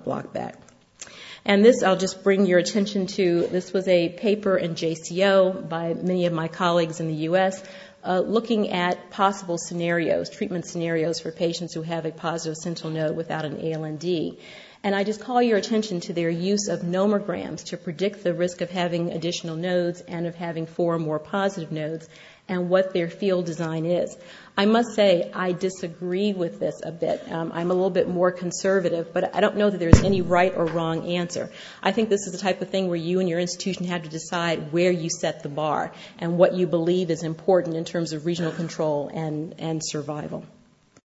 block back. And this, I'll just bring your attention to, this was a paper in JCO by many of my colleagues in the U.S. Looking at possible scenarios, treatment scenarios for patients who have a positive sentinel node without an ALND. And I just call your attention to their use of nomograms to predict the risk of having additional nodes and of having 4 or more positive nodes, and what their field design is. I must say I disagree with this a bit. I'm a little bit more conservative, but I don't know that there's any right or wrong answer. I think this is the type of thing where you and your institution have to decide where you set the bar and what you believe is important in terms of regional control and survival.